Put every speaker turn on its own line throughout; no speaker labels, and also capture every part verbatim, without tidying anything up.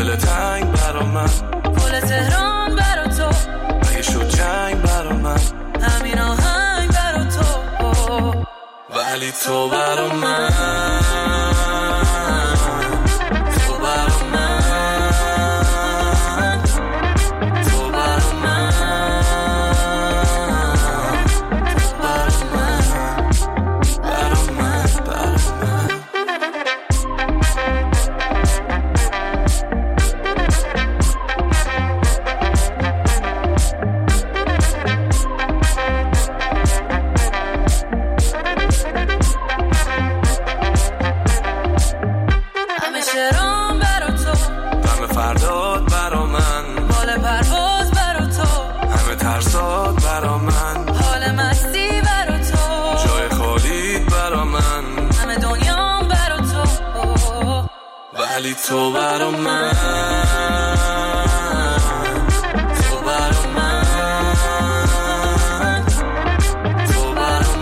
دل تنگ برا من،
گل تهران برا تو،
اگه شد جنگ برا من،
همین آهنگ برا تو،
ولی تو برا من، تو برا من، تو برا من، تو برا من، برا من، برا من. ولی تو برا من، تو برا من، تو برا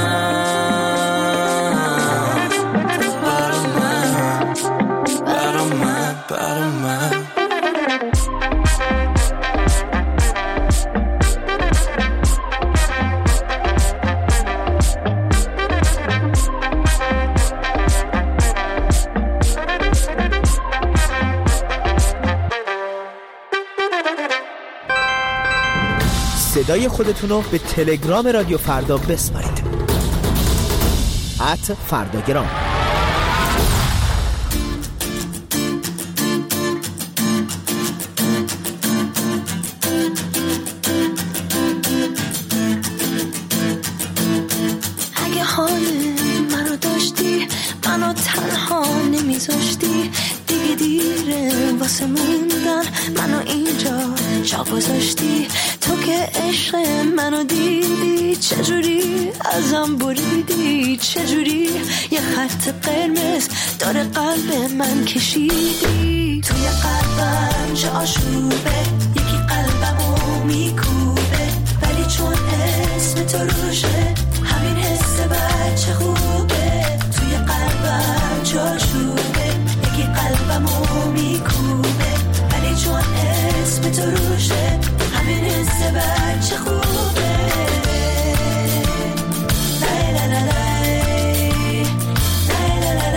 من، تو برا من، برا من، برا من.
صدای خودتون رو به تلگرام رادیو فردا بسپارید. ات فرداگرام.
اگه حال منو داشتی، منو تنها نمیذاشتی، دیگه دیره واسه موندن، منو اینجا جا گذاشتی. تو که عشق منو دیدی، چجوری ازم بریدی، چجوری یه خط قرمز داره قلب من کشیدی. توی قلبم چه آشوبه، یکی قلبمو میکوبه، ولی چون اسم تو روشه، همین حس بچه خوبه. توی قلبم چه آشوبه، یکی قلبمو میکوبه، ولی چون اسم تو روشه، همین حس بچه خوبه. لای لای لای لای لای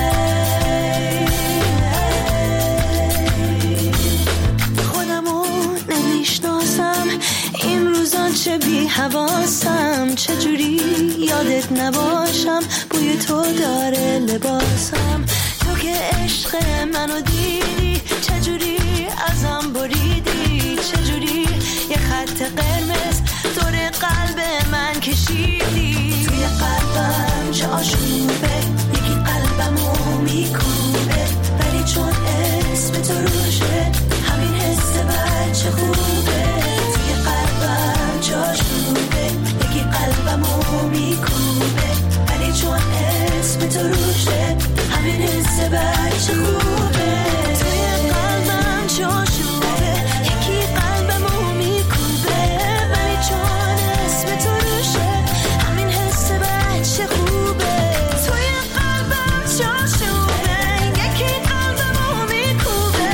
لای. خودمو نمیشناسم این روزا، چه بی حواسم، چجوری یادت نباشم، بوی تو داره لباسم. تو که عشق منو دیدی، چجوری ازم بریدی، چجوری یه خط قرمز دور قلب من کشیدی. توی قلبم چه آشوبه، یکی قلبمو میکوبه، ولی چون اسم تو روشه، همین حس بچه خوبه. توی قلبم چه آشوبه، یکی قلبمو میکوبه، ولی چون اسم تو روشه، همین حس بچه خوبه. توی قلبم چه آشوبه، یکی قلبمو میکوبه، ولی چون اسم تو روشه، همین حس بچه خوبه. توی قلبم چه آشوبه، یکی قلبمو میکوبه،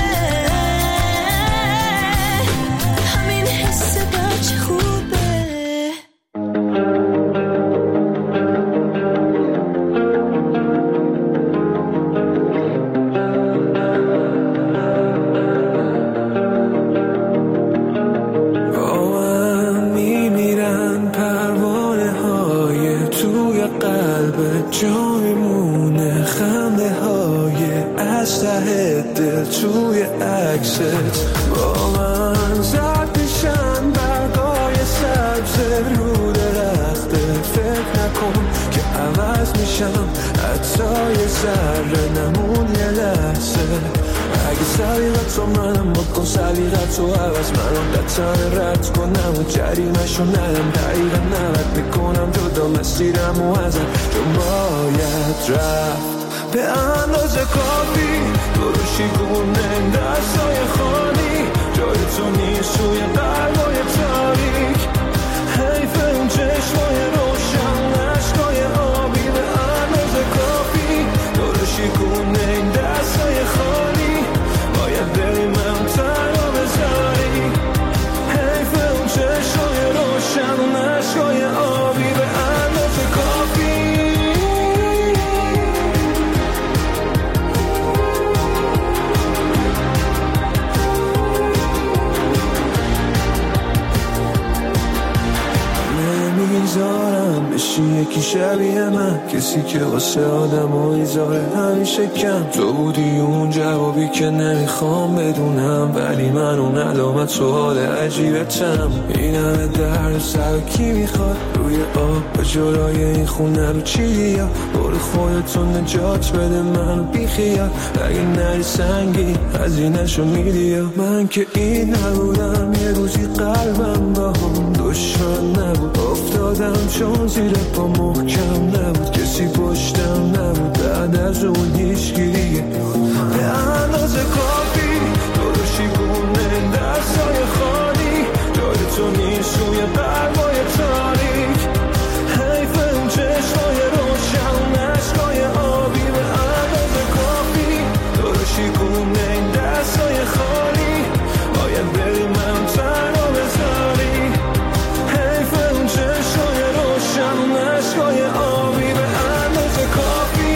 همین حس بچه خوبه.
جای مونه خنده های از ته دل توی عکست با من زد میشن برگای سبز رو درخته. فکر نکن که عوض میشم، حتی یه ذره نمون یه لحظه. اگه سلیقت رو منم بکن، سلیقت رو عوض منم قطعا رد کنم و جریمشو ندم. دقیقا نوت میکنم جدا مسیرم و ازم، چون باید رفت به اندازه کافی. دروشی گونه دستای خالی، جای تو نیست توی قلبای تاریک. حیف اون چشمای روشن، عشقای آبی به اندازه کافی. دروشی گونه دستای خالی، باید بری شبیه من، کسی که واسه آدم و ایزاره همیشه کم. تو بودی اون جوابی که نمیخوام بدونم، ولی من اون علامت سوال عجیبتم. این همه درد سر کی میخواد روی آب به جلوی این خونه رو چی یا برو خودتون نجات بده منو بیخیال. اگه نری سنگی هزینه‌شو میدی. من که این نبودم، یه روزی قلبم با هم دشمن نبود. افتادم چون زیر پا محکم نبود، کسی پشتم نبود. بعد از اون هیچکی دیگه به اندازه کافی داداشی بونه دستای خالی. جای تو نیست روی برگای تاریک. حیف اون چشمای روشن عشقای آبی. به اندازه کافی داداشی بونه دستای خالی. باید بری من تنها بذاری. حیف اون چشمای روشن عشقای آبی. به اندازه کافی.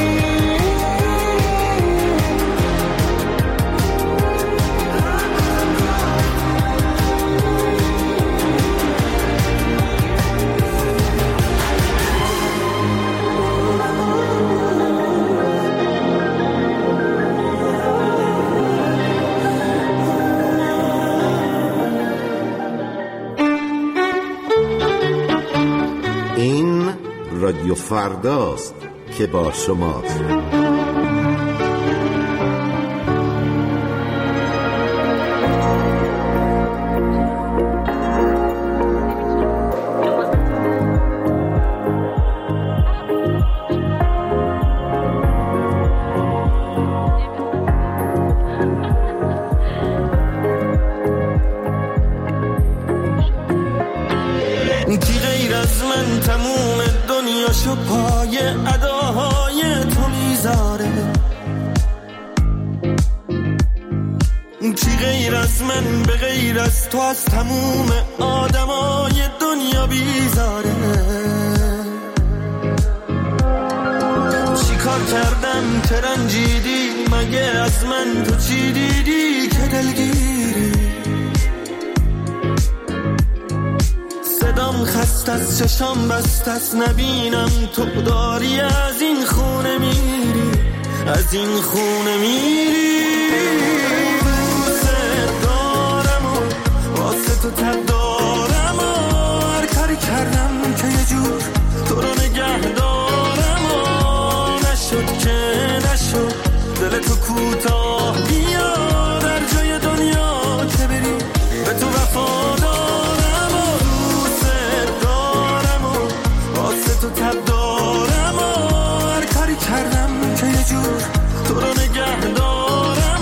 این رادیو فرداست که با شماست.
کی غیر از من تموم دنیاشو پای اداهای تو میذاره؟ کی غیر از من به غیر از تو از تموم آدمای دنیا بیزاره؟ چی کار کردم که رنجیدی؟ مگه از من تو چی دیدی که دلگیری؟ صدام خست از چشام بست از نبینم تو داری از این خونه میری، از این خونه میری. دوست دارم و واسه تو تب دارم و هر کاری کردم که یه جور تو رو نگه دارم و نشد که نشد دل تو کوتاه بیا در جای دنیا که بری به تو وفادارم و دوست دارم و واسه تو تب دارم و هر کاری کردم که یه جور تو رو نگه دارم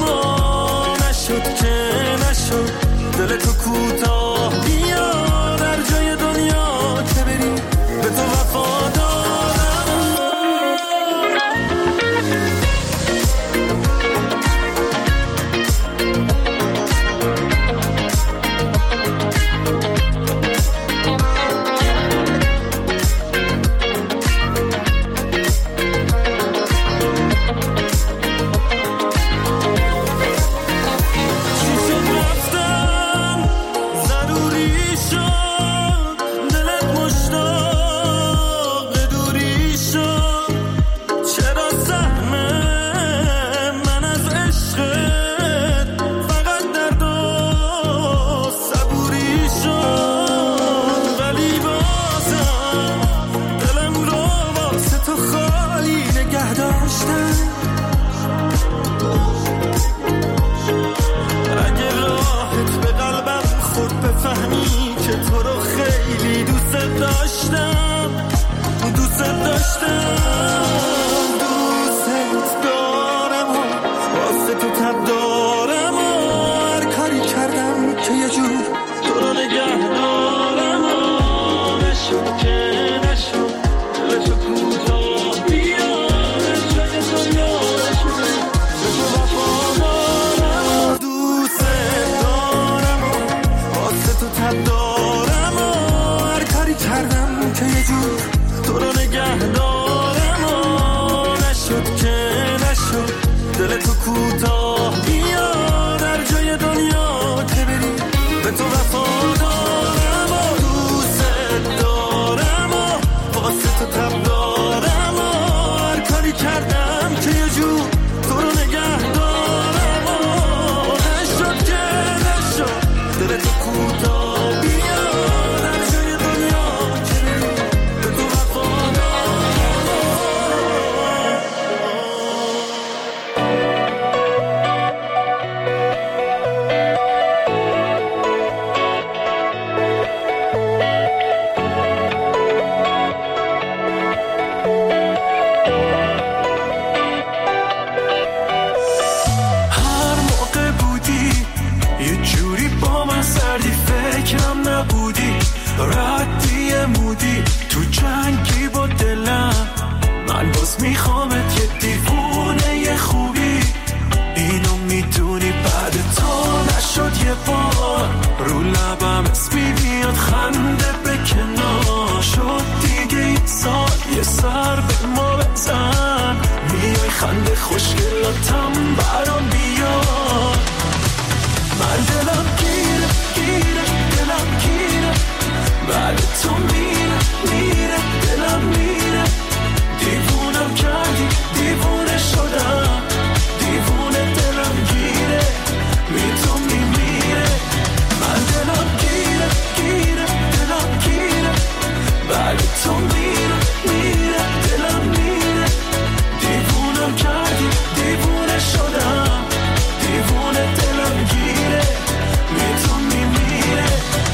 لبم اسمی بیاد خنده به کنار شد دیگه یه سال یه سر به ما بزن میای خنده خوشگلاتم برام بیاد من دلم گیره گیره دلم گیره بعد تو میره میره دلم میره دیوونم کردی دیوونه شدم دیوونه دلم گیره بی تو میمیره من دلم گیره گیره دلم گیره بعد تو میره میره دلم میره دیوونم کردی دیوونه شدم دیوونه دلم گیره بی تو میمیره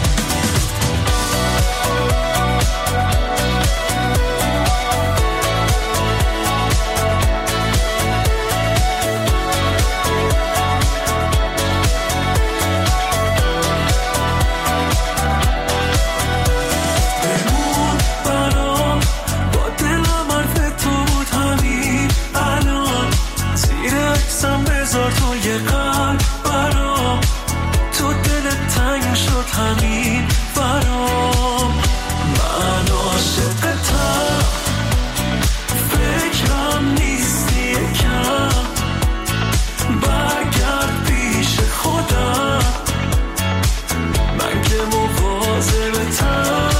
توی قلب برام تو دلت تنگ شد همین برام من عاشقتم فکرم نیستی یکم برگرد پیش خودم من که مواظبتم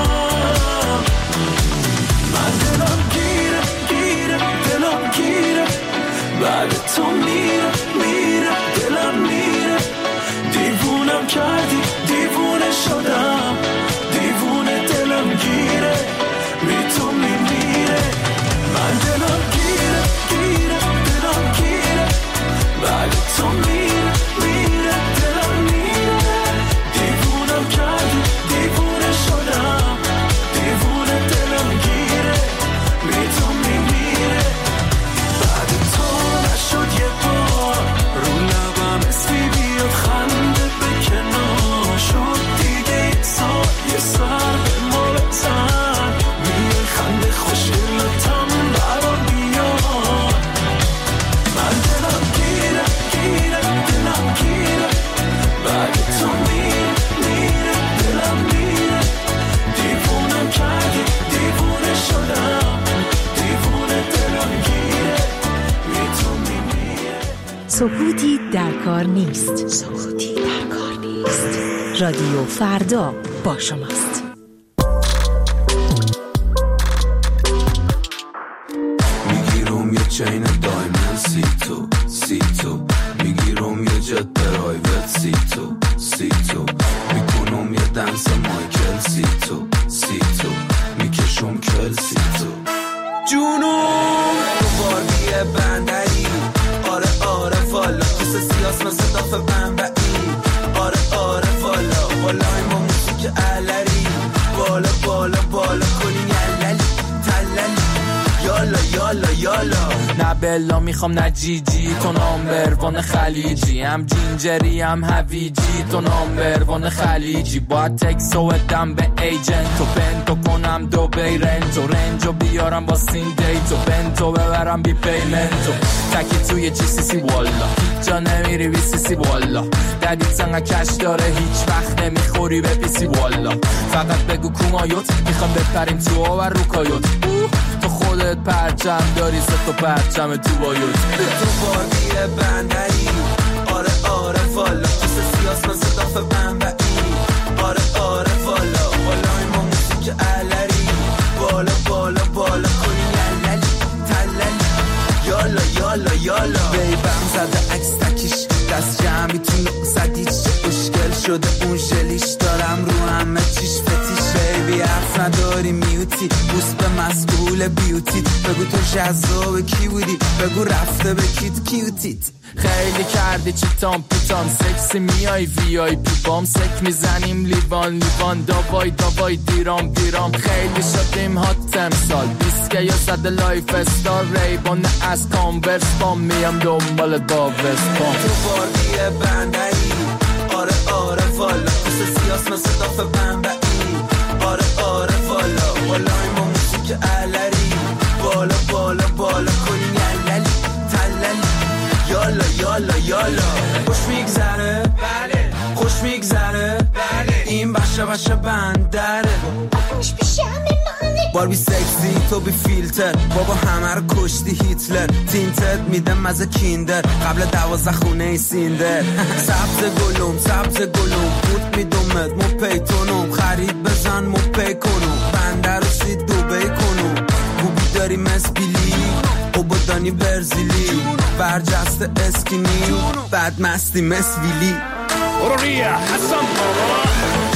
من دلم گیره گیره دلم گیره بعد تو میره میره دلم میره دیوونم کردی دیوونه شدم دیوونه دلم گیره بی تو میمیره من دلم گیره گیره دلم گیره بعد تو میره میره دلم میره دیوونم کردی دیوونه شدم دیوونه دلم گیره بی تو میمیره بعد تو نشد یه بار رو لبم اسمی بیاد خنده به کنار شد دیگه یه سال یه سر به ما بزن میای خنده خوشگلاتم برام بیاد من دلم گیره گیره دلم گیره بعد تو میره میره دلم میره دیوونم کردی دیوونه شدم دیوونه دلم گیره بی تو میمیره
سکوتی در کار نیست. سکوتی در کار نیست. رادیو فردا با شماست.
میگیرم یه چین دایمن سی تو سی تو میگیرم یه جت پرایوت سی تو سی تو میکنم یه دنس مایکل سی تو سی تو میکشم کل سی تو جونم تو بارگی بندری آره آره والا کس سیاس مثل داف بنبعی آره آره والا والای ما موسیقی علری بالا بالا بالا کنی یللی تللی یالا یالا یالا نه بلا میخوام نه جی جی تو نامبر وان خلیجی هم جینجری هم هویجی تو نامبر وان خلیجی باید تکسو ادم به ایجنت تو پنتو کنم دو بی رنتو رنجو بیارم با سین دیتو بنتو ببرم بی پیمنتو تکی توی جی سی سی والا هیچ جا نمیری بی سی سی والا ددیت سنگه کش داره هیچ وقت نمیخوری به پیسی والا فقط بگو کومایوت میخوام بپریم تو و روکایوت تو خودت پرچم داری ست و پرچم تو بایوت تو بارگی بندری آره آره والا کس سیاس مثل داف بنبعی آره آره والا والای ما موسیقی علری بالا بالا بالا کنی یللی تللی یالا یالا یالا بیبم زده عکس تکیش دست جمعی تو نقصدیش اشکل شده اون ژلیش دارم رو همه چیش فتیش بیبی حرف نداری میوتی بوست به مسئول بیوتیت بگو تو جذاب کی بودی بگو رفته به کیت کیوتیت خیلی کردی چیتام پیتام سکسی میای وی آی پی بام سک میزنیم لیوان لیوان داوای داوای دیرام دیرام خیلی شدیم هات امسال بیسکه یا زده لایف استار ریبان از کانورس بام میام دنبالت با وستپام تو بارگی بندری آره آره والا کس سیاس مثل داف بنبعی آره آره والا والای ما موسیقی علری بالا بالا بالا کنی یللی تللی یالا یالا یالا خوش میگذره بله خوش میگذره بله
شبش بندره باربی سکسی تو بی فیلتر بابا همه رو کشتی هیتلر تینتد میدم مزه کیندر قبل دوازده خونه ای سیندر سبز گلوم سبز گلوم بود میدومد مو پیتونم خرید بزن مو پی کنم بنده رو سید دوبه کنم بوبی داری مسبیلی او بودانی برزیلی برجست اسکینی بعد مستی مسویلی
اوروریا حسن بابا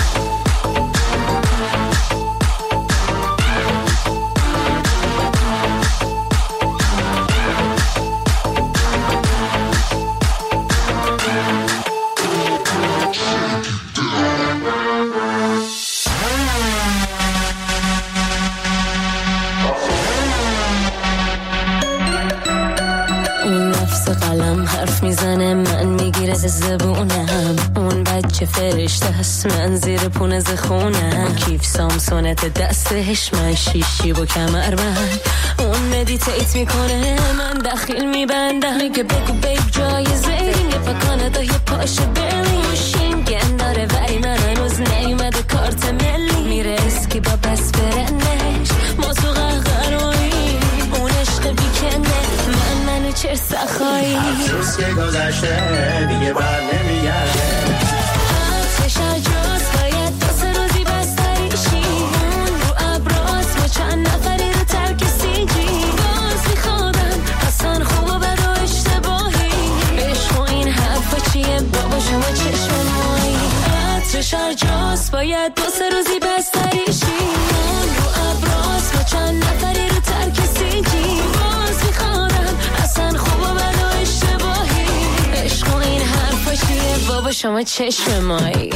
میزنه من میگیره زبونم اون بچه فرشته هست من زیر پونه زخونم کیف سامسونت دستش من شیشی و کمر بند اون مدیتیت میکنه من دخیل میبندم میگه بگو بیب جایزه یه پا کانادا یه پاش بلی موشینگن داره ولی من هنوز نیومده کارت ملی میره اسکی با بس برنش ما تو قهقرایی اون عشق بیکنه من منو چرس خواهی
افسوس که گذشته دیگه بر نمیگرده
عطرش عجاز باید دو سه روزی بستریشی اون رو ابراز ما چند نفری رو ترک سیجی باز میخوادم اصلا خوب و بد و اشتباهی عشق و این حرفا چیه بابا شما چشم مایی عطرش عجاز باید دو سه روزی بستریشی اون رو ابراز ما چند نفری رو ترک سیجی باز میخوادم اصلا خوب و بد و اشتباهی عشق و این حرفا چیه بابا شما چشم مایی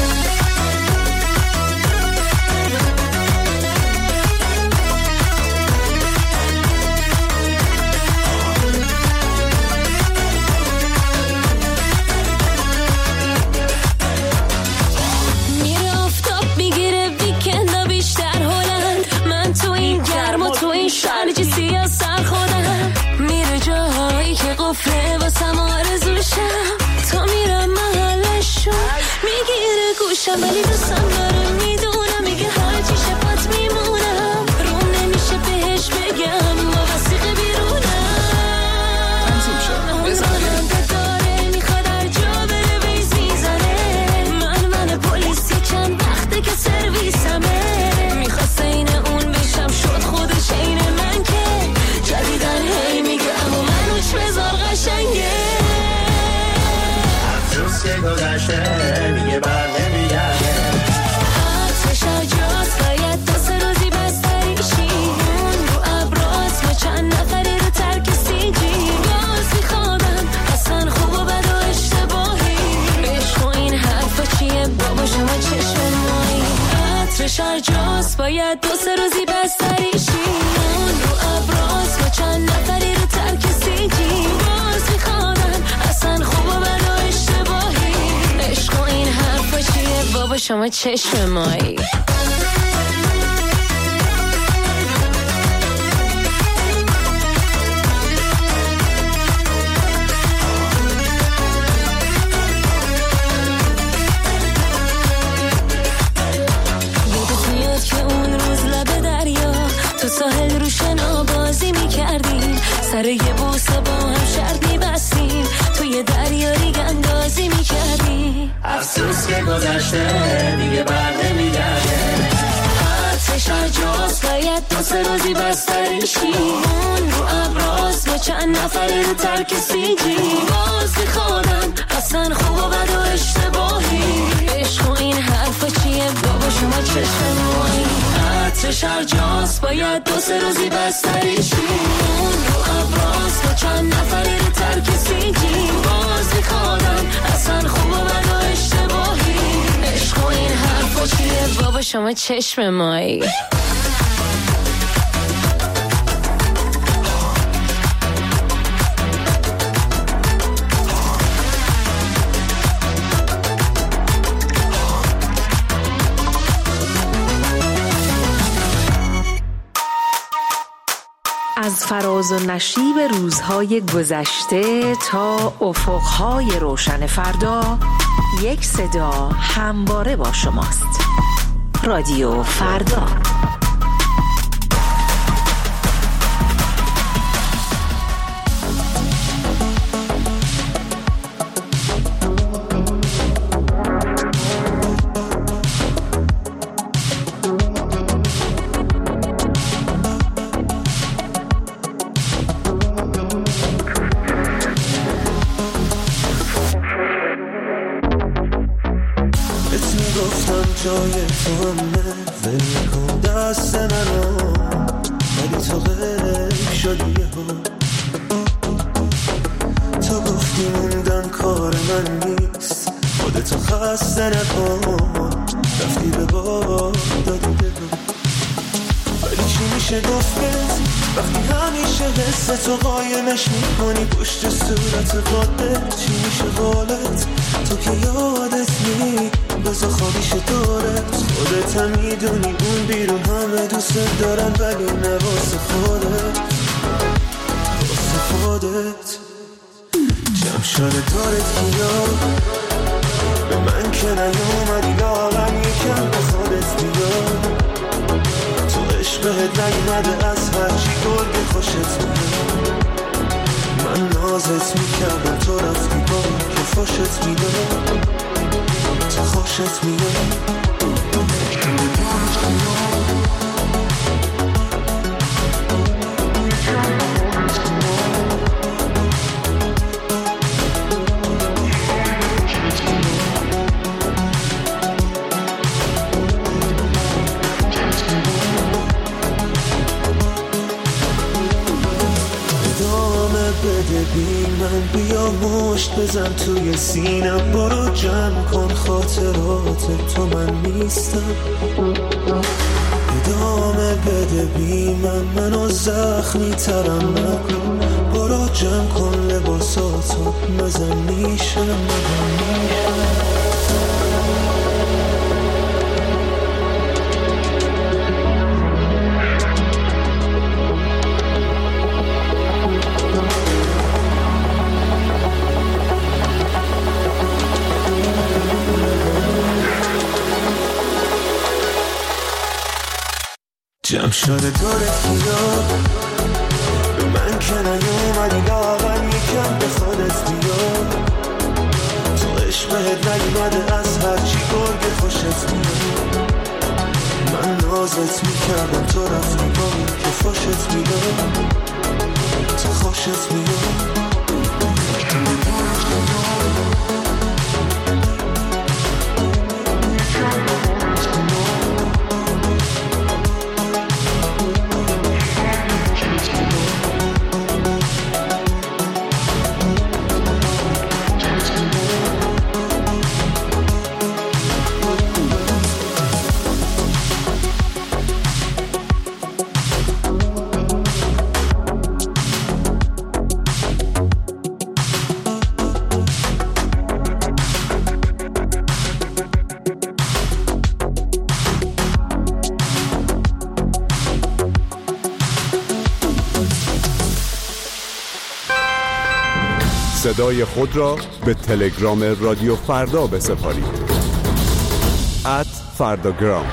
میره آفتاب میگیره ویکندا بیشتر هلند من تو این گرم و تو این شرجی سیاه سر خودم میره جاهایی که قفله واسم آرزوشم تا میرم محلشو میگیره گوشم ولی دوستم داره میدونم میگه هرچی شپات میمونم روم نمیشه بهش بگم با وسیقه بیرونم اونم داره میخواد هر جا بره ویز میزنه من من پلیسی چند وقته که سرویسمه میخواست این اون بشم شد خودش این من که جدیدن هی میگه اما من اوچ بزار قشنگه
افسوس که گذشته دیگه بر نمیگرده
عطرش عجاز باید دو سه روزی بستریشی اون رو ابراز ما چند نفری رو ترک سیجی باز میخوادم اصلا خوب و بد و اشتباهی عشق و این حرفا چیه بابا شما چشم مایی عطرش عجاز باید دو سه روزی بستریشی اون رو ابراز ما چند نفری رو ترک سیجی باز میخوادم اصلا خوب و بد و اشتباهی عشق و این حرفا چیه بابا شما چشم مایی یادت میاد که اون روز لب دریا تو ساحل رو شنا بازی میکردیم سر یه بوسه با هم شرط میبستیم توی دریا ریگ اندازی میکردیم
افسوس که گذشته دیگه بر نمیگرده
عطرش عجاز باید دو سه روزی بستریشی اون رو ابراز ما چند نفری رو ترک سیجی باز میخوادم اصلا خوب و بد و اشتباهی عشق و این حرفا چیه بابا شما چشم مایی عطرش عجاز باید دو سه روزی بستریشی اون رو ابراز ما چند نفری رو ترک سیجی باز میخوادم اصلا خوب و بد و اشتباهی عشق و این حرفا چیه بابا شما چشم مایی
از فراز و نشیب روزهای گذشته تا افقهای روشن فردا یک صدا همواره با شماست. رادیو فردا.
جای تو همه ولی کن دست منو، ولی تو غیب شدی یهو. تو گفتی موندن کار من نیست، خودتو خسته نکن، رفتی به بابا دادی بگو. ولی چی میشه گفت بهت وقتی همیشه حس تو قایمش میکنی پشت صورت قادت؟ چی میشه قولت تو که یادت نی بزا خوابیشه دورت؟ خودت هم میدونی اون بیرون همه دوست دارن ولی نه واسه خودت، واسه خودت. جمع شده دارت کیا به من که نیومدی لاغم یکم به خودت بیا. تو عشقت نیومده از هرچی گرگ خوشت میاد. من نازت میکردم تو رفتی با که خوشت میاد، تو خوشت میاد. بده بی من بیا مشت بزن توی سینم، برو جمع کن خاطرات تو من نیستم. ادامه بده بی من منو زخمی ترم نکن، برو جمع کن لباساتو مزن میشم. جمع شده دارت کیا به من که نیومدی لاغم یکم به خودت بیا. تو عشقت نیومده از هرچی گرگ خوشت میاد. من نازت میکردم تو رفتی با که خوشت میاد، تو خوشت میاد.
صدای خود را به تلگرام رادیو فردا بسپارید. ات فرداگرام.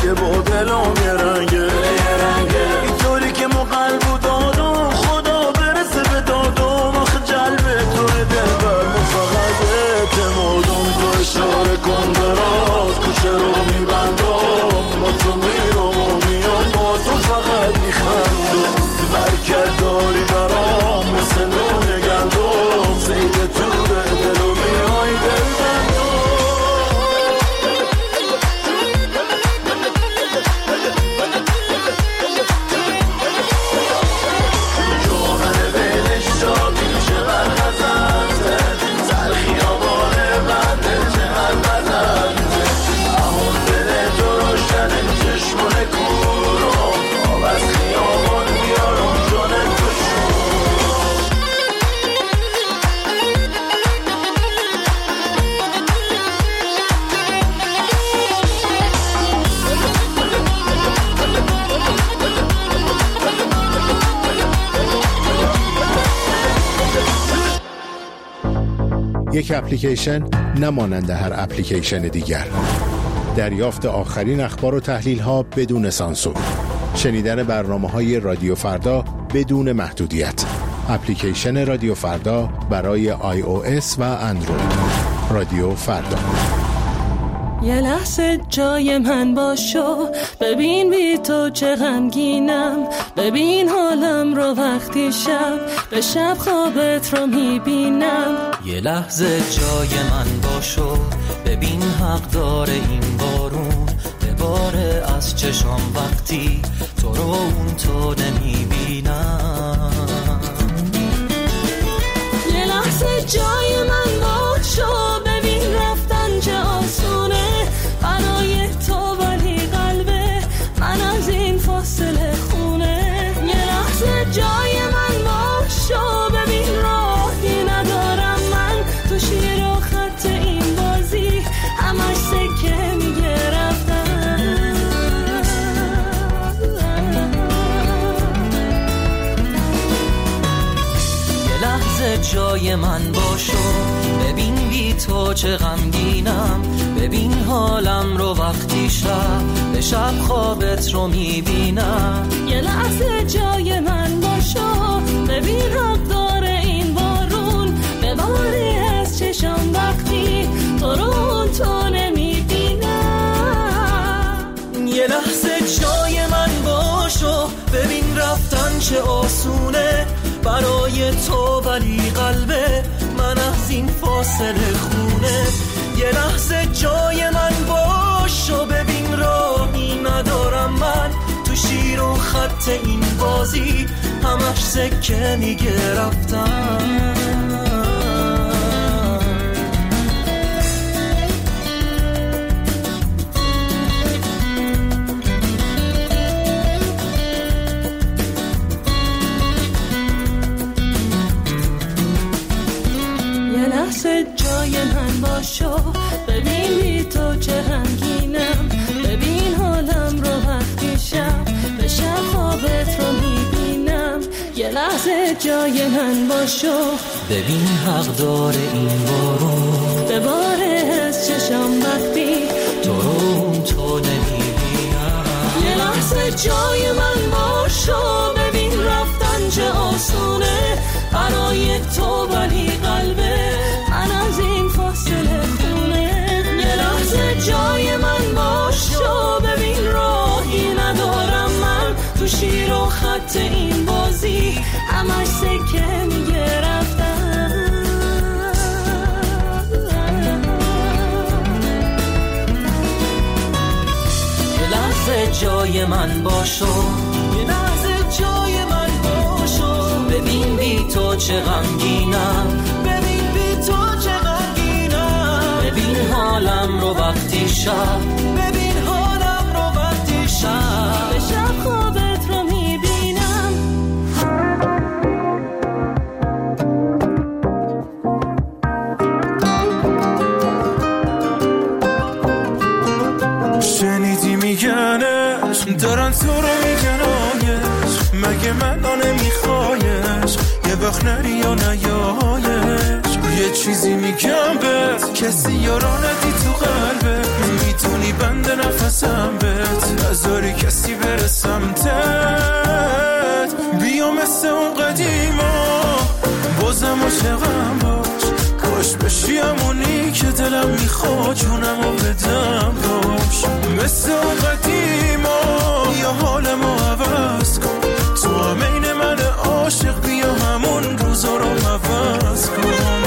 که با دلم یه رنگه اینطوری که ما قلب و دادم خدا برسه به دادم آخه جلبه توی دلبر ما فقط اعتمادم تو اشاره کن دراز کوچه رو میبندم با تو میرم و میام با تو فقط میخندم برکت داری برام مثل نون گندم سیده تو به دل و میای دل بندم جوهر بینش شابی چقدر غزنده سر خیابانه بنده چقدر بزنده اما دل تو روشنه چشمونه کورم آب از خیابان بیارم جانه تو
یک اپلیکیشن نمانند هر اپلیکیشن دیگر. دریافت آخرین اخبار و تحلیل ها بدون سانسور. شنیدن برنامه‌های رادیو فردا بدون محدودیت. اپلیکیشن رادیو فردا برای آی او اس و اندروید. رادیو فردا.
یه لحظه جای من باشو، ببین بی تو چه غمگینم، ببین حالم رو وقتی شب به شب خوابت رو میبینم.
یه لحظه جای من باشو، ببین حق داره این بارون بباره از چشام وقتی تو رو اون تو نمیبینم.
یه لحظه جای من باشو، ببین رفتن چه آسونه برای تو ولی قلبه من از این فاصله خونه. یه لحظه جای من باشو، ببین راهی ندارم من تو شیر و خط این بازی همش سکه میگه رفتن.
یه لحظه جای من باشو، ببین بی تو چه غمگینم، ببین حالم رو وقتی شب به شب خوابت رو میبینم.
یه لحظه جای من باشو، ببین حق داره این بارون بباری از چشم وقتی تو رو تو نمیبینم.
یه لحظه جای من باشو، ببین رفتن چه آسونه برای تو ولی قلبه من از این فاصله خونه. یه لحظه جای من باشو، ببین راهی ندارم من تو شیر و خط این بازی همش سکه میگه رفتم.
جای من باشو، ببین بی تو چه غمگینم، ببین حالم رو وقتی شب به شب خوابت رو میبینم. یه لحظه جای من باشو،
ببین حق داره این بارون
بباره از چشم وقتی
تو رو تو نمیبینم.
یه لحظه جای من باشو، ببین رفتن چه آسونه برای تو ولی قلبه من از این فاصله خونه. یه لحظه جای من باشو، ببین راهی ندارم من تو شیر و خط این بازی همش سکه میگه رفتن.
یه لحظه جای من باشو، یه لحظه جای من باشو، ببین بی تو چه غمگینم، ببین بی تو چه غمگینم، ببین حالم رو وقتی شب، ببین حالم رو وقتی شب
به شب خوابت رو میبینم.
شنیدی میگنش دارن تو رو میگنایش، مگه من نمیخوایش یه وقت نری یا نیایش. یه چیزی میگم بهت، کسی یارانتی تو قلبت، میتونی بند نفسم بهت، نذاری کسی بره سمتت. بیا مثل اون قدیما بازم عاشقم باش، کاش بشی همونی که دلم میخواد جونمو بدم باش. مثل اون قدیما یا حالمو عوض کن، تو هم این من عاشق، بیا همون روزا رو عوض کن.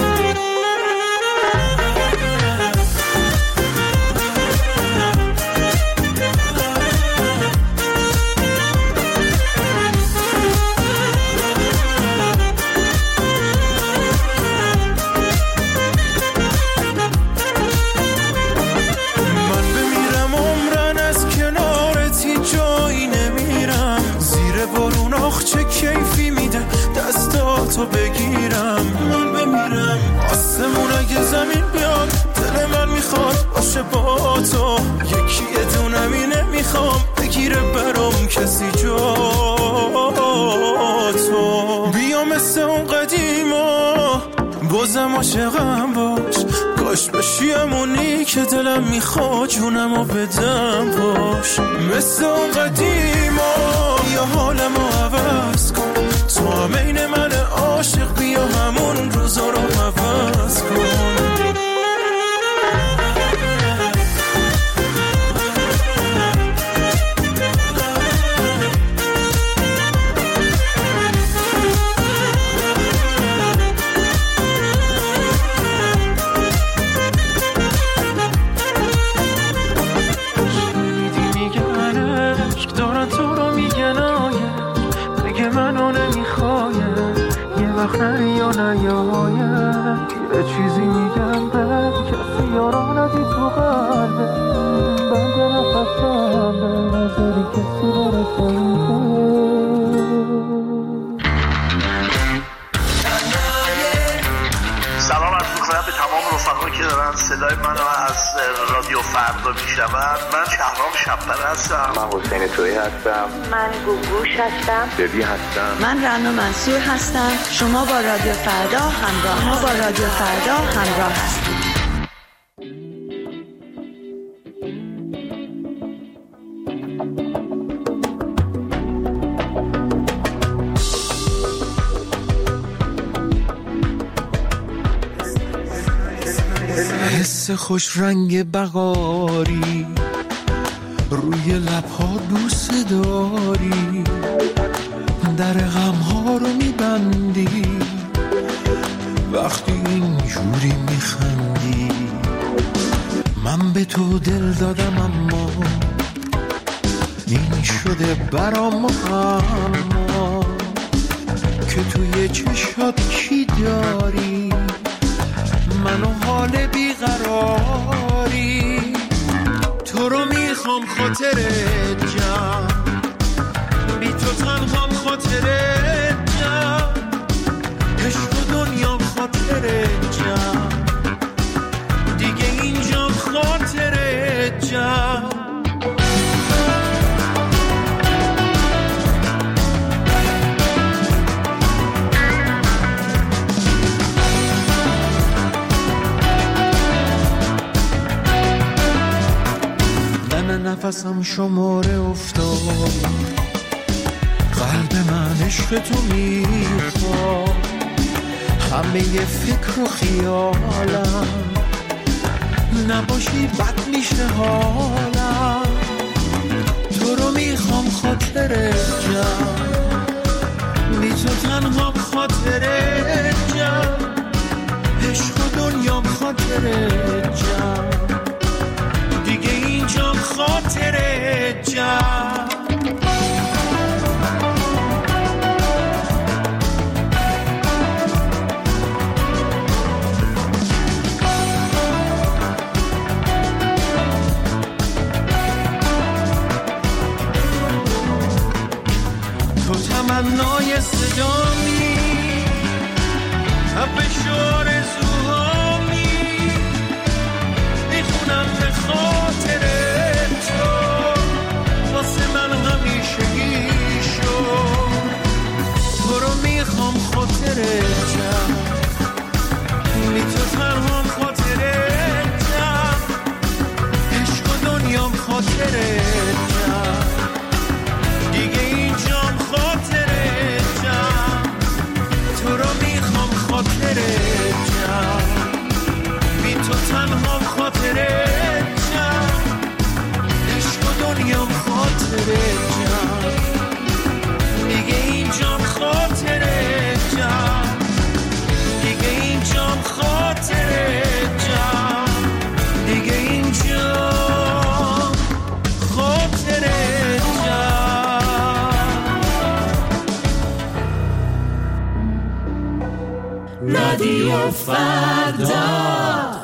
چه کیفی میده دستاتو بگیرم، من بمیرم آسمون اگه زمین بیاد، دل من میخواد باشه با تو، یکی دونمی نمیخوام بگیره برام کسی جا تو. بیا مثل اون قدیما بازم عاشقم باش، کاش بشی همونی که دلم میخواد جونمو بدم باش. مثل اون قدیما یا حالمو عوض کن، تو هم این من عاشق، بیا همون روزا رو عوض کن.
نری یا نیایم، یه چیزی میگم به کسی یارانتی تو قلبه، بند نفسم به نظری کسی برسنده.
سلام عرض می‌کنم به تمام رفقایی که دارن صدای منو از رادیو فردا میشنون. من شهرام شب‌پره هستم.
من حسین تویی هستم.
من گوگوش هستم.
دبی هستم.
من رنا منصور هستم. شما با رادیو فردا همراه شما با رادیو فردا همراه هستید.
حس خوش رنگ بغاری روی لبها بوسه داری، در غمها رو میبندی وقتی اینجوری میخندی. من به تو دل دادم اما این شده برام اما که توی چشات چی داری، منو حال بیقراری. تو رو میخوام خاطرت جم، بی تو تنهام خاطرت جم، عشق و دنیام خاطرت جم، دیگه اینجام خاطرت جم. نفسم شماره افتاد، قلب من عشق تو میخواد، همه فکر و خیالم نباشی بد میشه حالم. تو رو میخوام خاطرت جم، بی تو تنهام خاطرت جم، عشق و دنیام خاطرت جم، دیگه اینجام خاطرت جم. تو تمنای صدامی، حبش آرزوهامی، میخونم به خاطر تو، واسه من همیشه ایشو. تو رو میخوام خاطرت جم، بی
رادیو فردا.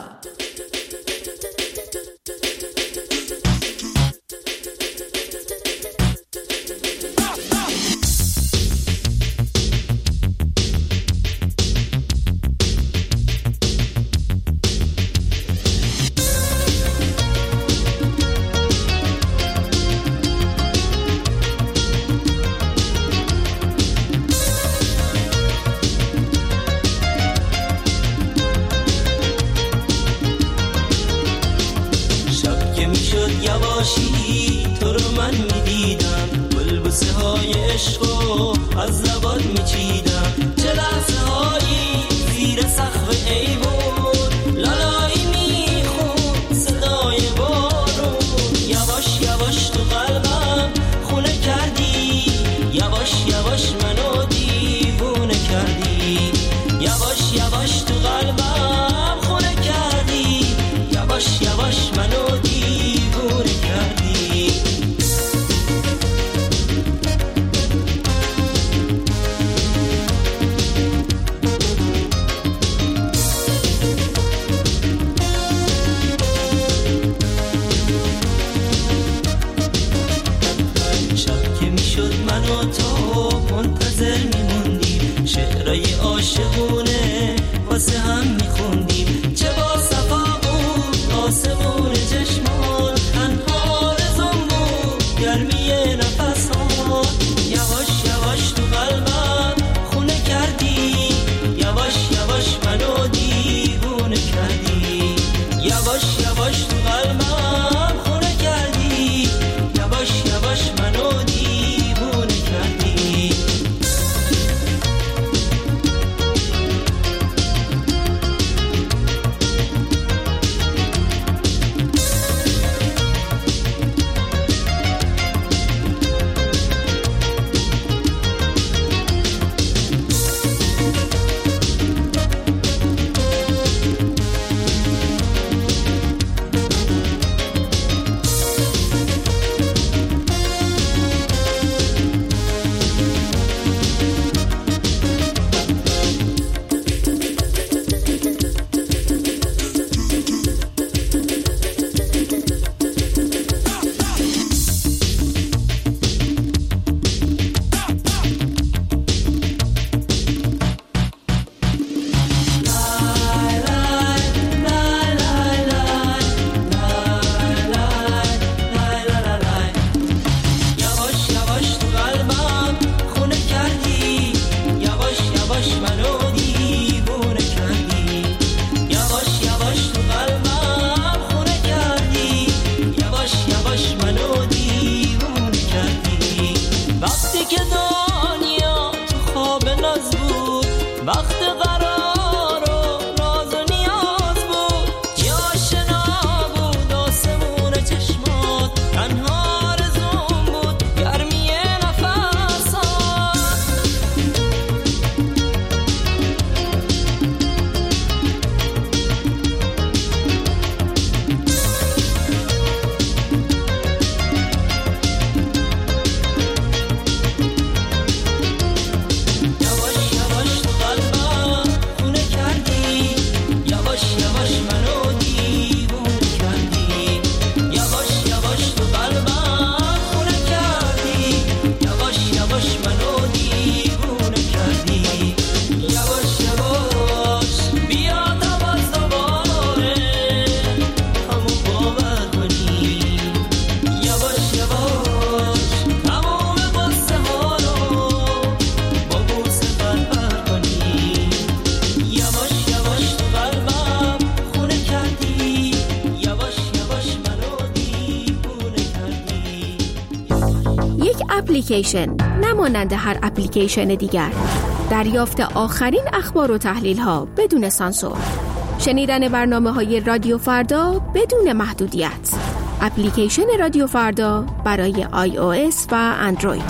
اپلیکیشن نمانند هر اپلیکیشن دیگر. دریافت آخرین اخبار و تحلیل ها بدون سانسور. شنیدن برنامه های رادیو فردا بدون محدودیت. اپلیکیشن رادیو فردا برای آی او اس و اندروید.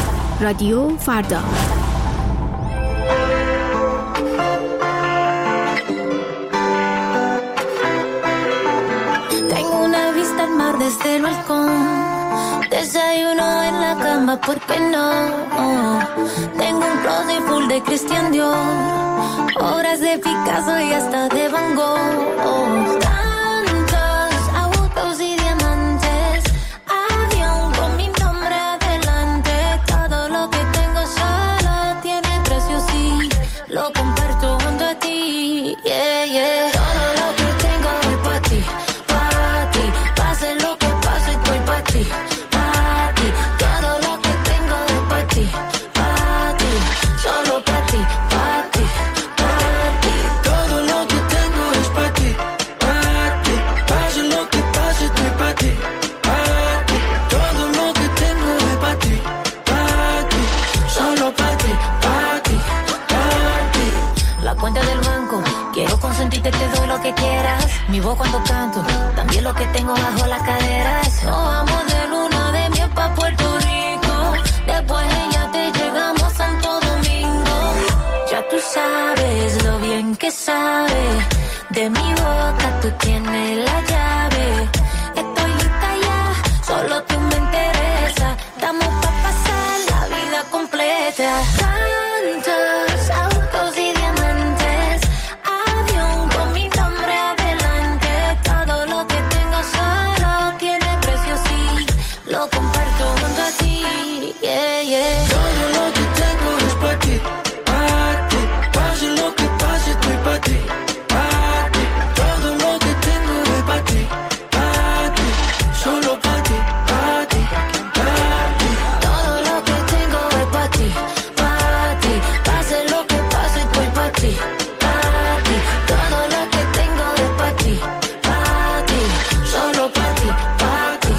رادیو فردا.
Tengo una vista al mar desde el balcón. Desayuno en la cama problema, ¿por qué no? Oh, tengo un closet full de Christian Dior, obras de Picasso y hasta de Van Gogh. Oh, tantos autos y diamantes, avión con mi nombre adelante. Todo lo que tengo solo tiene precio, sí, lo comparto junto a ti. Yeah, yeah. Todo lo que tengo es para ti, para ti. Pase lo que pase, estoy para ti. Consentirte, te doy lo que quieras. Mi voz cuando canto, también lo que tengo bajo las caderas. Nos vamos de luna de miel pa' Puerto Rico. Después ella te llegamos a Santo Domingo. Ya tú sabes lo bien que sabe. De mi boca tú tienes la llave. Estoy lista ya, solo tú me interesa. Estamos pa' pasar la vida completa. Tantos autos y diamantes, avión con mi nombre adelante. Todo lo que tengo solo tiene precio, sí, lo comparto junto a ti. Yeah, yeah.
Todo lo que tengo es para ti, para ti. Pase lo que pase, estoy para ti, para ti. Todo lo que tengo es para ti, para ti. Solo para ti, para ti, para ti.
Todo lo que tengo es para ti, para ti. Pase lo que pase, estoy para ti, para ti. Todo lo que tengo es para ti, para ti. Solo para ti, para ti,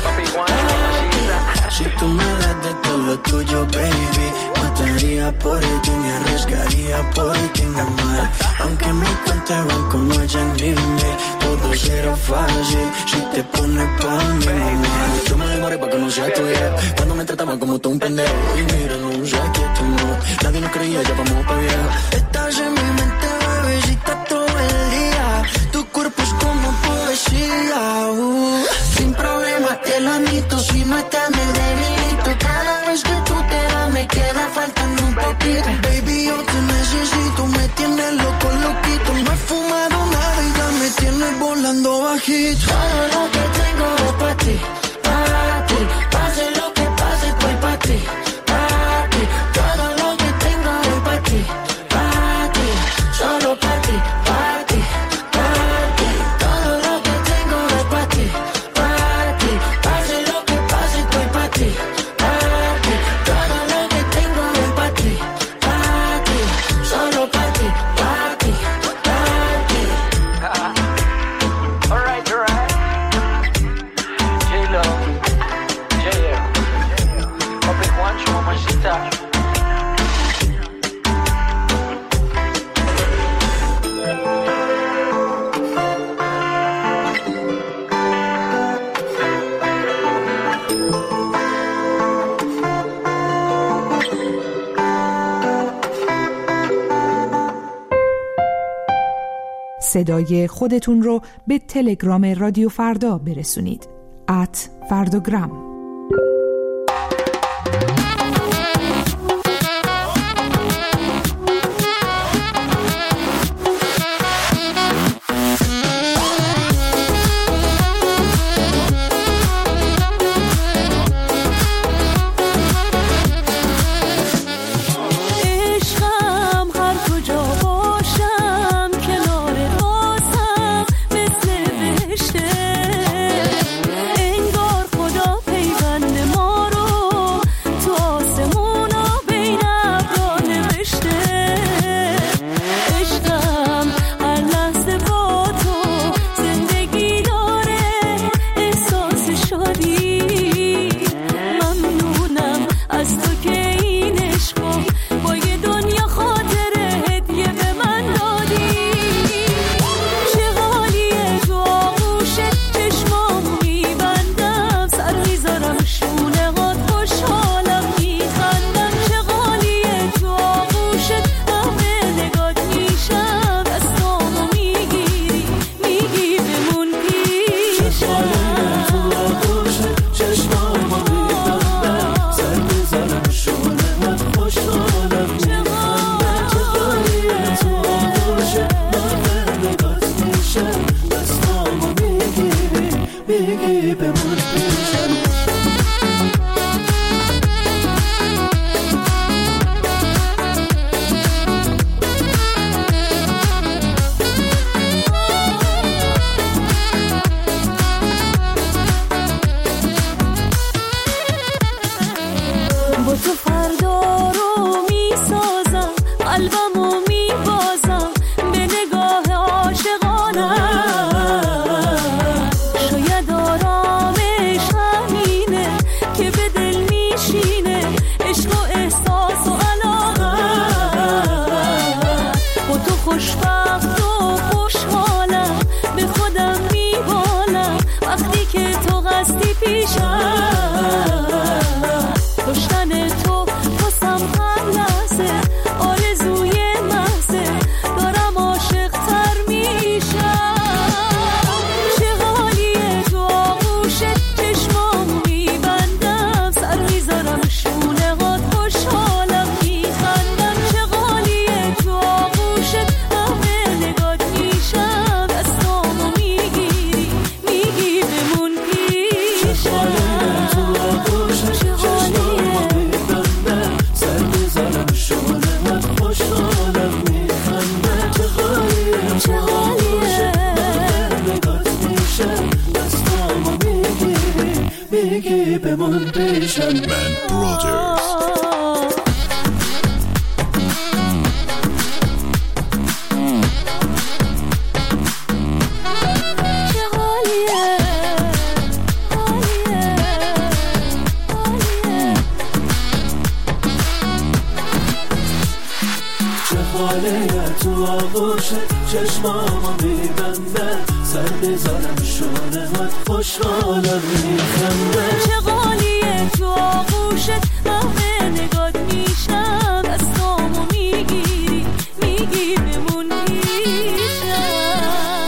para ti.
Si tú me das de todo lo tuyo, baby, mataría por ti, me arriesgaría por ti, amar. Aunque mi cuenta de banco no haya límite, todo será fácil si te pones pa' mí, mamá. Yo me demoré pa' que no sea tuya, cuando me trataban como tú un pendejo. Y mira, no sé qué tomó, nadie nos creía, ya vamos pa' viejo. Estás en mi mente, bebecita, todo el día. Tu cuerpo es como poesía, uh. Sin problema te lo admito, si no estás me debilito. Cada vez que tú te vas me queda faltando un poquito. Baby, yo te necesito, me tienes loco, loquito. No he fumado nada y ya me tienes volando bajito.
Todo lo que tengo es para ti, para ti. Pase lo que pase, estoy para ti, para ti. Todo lo que tengo es para ti, para ti. Solo para ti, para ti, para ti. Todo lo que tengo es para ti, para ti. Pase lo que pase, estoy para ti, para ti. Todo lo que tengo es para ti, para ti. Solo para ti, para ti, para ti.
Alright, alright. J-Lo, J-L, Papi Juancho, mamacita.
صدای خودتون رو به تلگرام رادیو فردا برسونید. ات فرداگرام.
انگار خدا
تو فردا رو میسازم، قلبمو میبازم به نگاه عاشقانم. شاید آرامش همینه که به دل میشینه عشق و احساس و علاقه. با تو خوشبخت و خوشحالم، به خودم میبالم وقتی که تو قصدی پیشم. داشتن تو واسم هر لحظه آرزوی محضه، دارم عاشق تر میشم. چه حالیه تو آغوشت، چشمامو میبندم، سر میذارم شونه هات، خوشحالم میخندم. چه حالیه تو آغوشت، همه نگات میشم، دستامو میگیری میگی بمون پیشم.
بمون پیشم. من برادرز.
تو آغوشت چشمامو میبنده، سر بذارم شونه هات، خوشحالم میخنده.
چه غالیه تو آغوشت، همه نگات میشم، دستامو میگیری میگی بمون پیشم.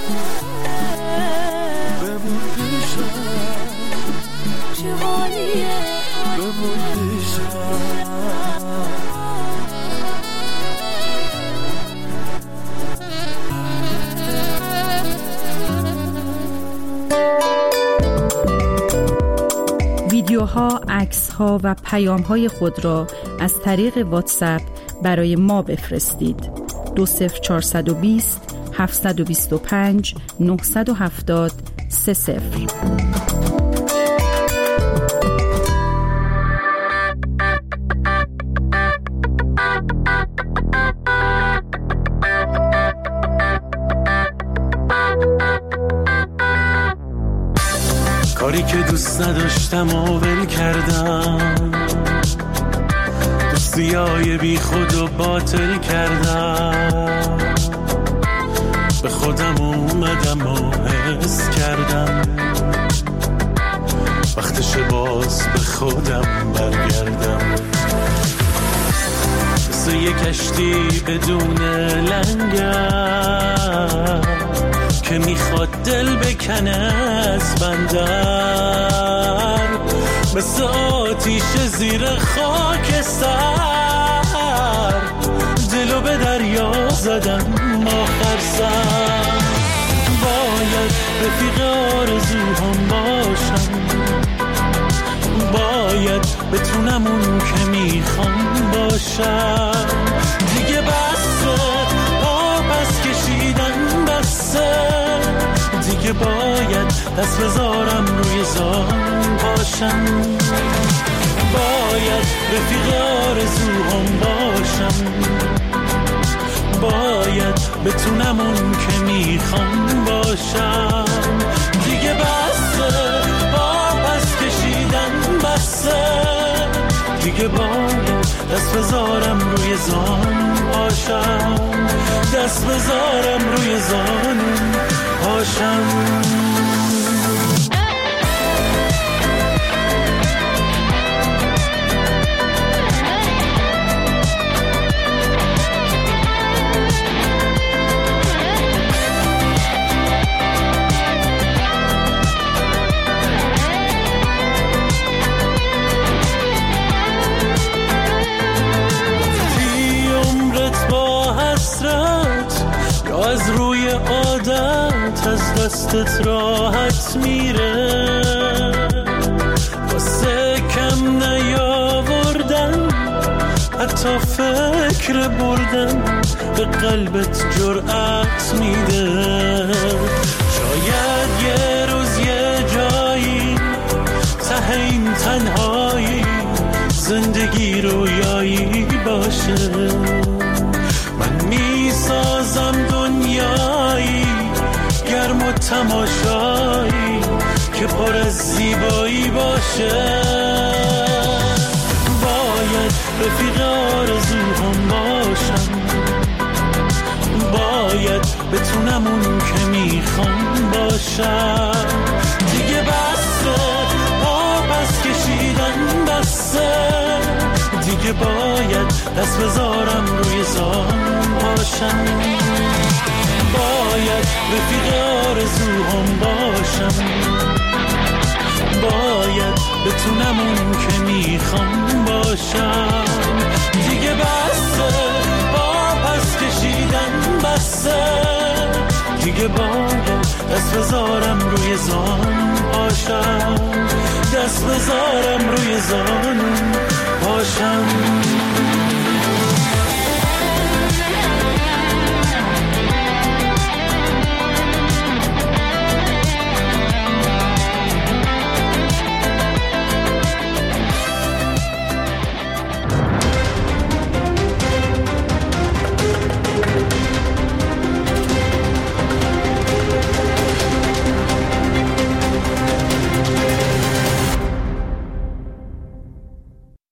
بمون پیشم.
چه غالیه
بمون پیشم.
ویدیوها، عکس‌ها و پیام‌های خود را از طریق واتساپ برای ما بفرستید. دو صفر چهارصد و بیست هفتصد و بیست و پنج نهصد و هفتاد سه صفر.
کاری که دوست نداشتم و ول کردم، دوستیای بی خود و باطل کردم. به خودم اومدم و حس کردم وقتش باز به خودم برگردم. مثل یه کشتی بدون لنگر که میخواد دل بکنه از بندر، مثل آتیش زیر خاکستر، دلو به دریا زدم آخر سر. باید رفیق آرزوهام باشم، باید بتونم اون که میخوام باشم. دیگه بسه پس کشیدن، بسه دیگه باید دست بذارم روی زان باشم. باید رفیق آرزوهام باشم، باید بتونم اون که میخوام باشم. دیگه بسه پس کشیدن، بسه دیگه باید دست بذارم روی زان باشم، دست بذارم روی زان باشم. از روی عادت از دستت راحت میره، واسه کم نیاوردن حتی فکر بردن به قلبت جرأت میده. شاید یه روز یه جایی ته این تنهایی زنده
باشه. من میسازم دنیایی گرم و تماشایی که پر از زیبایی باشه. باید رفیق آرزوهام باشم، باید بتونم اون که میخوام باشم. دیگه بسه پا پس کشیدن بسه، دیگه باید دست بذارم روی زان باشم. باید رفیق آرزوهام باشم، باید بتونم اون که میخوام باشم. دیگه بسه با پس کشیدن بسه، دیگه باید دست بذارم روی زان باشم، دست بذارم روی زان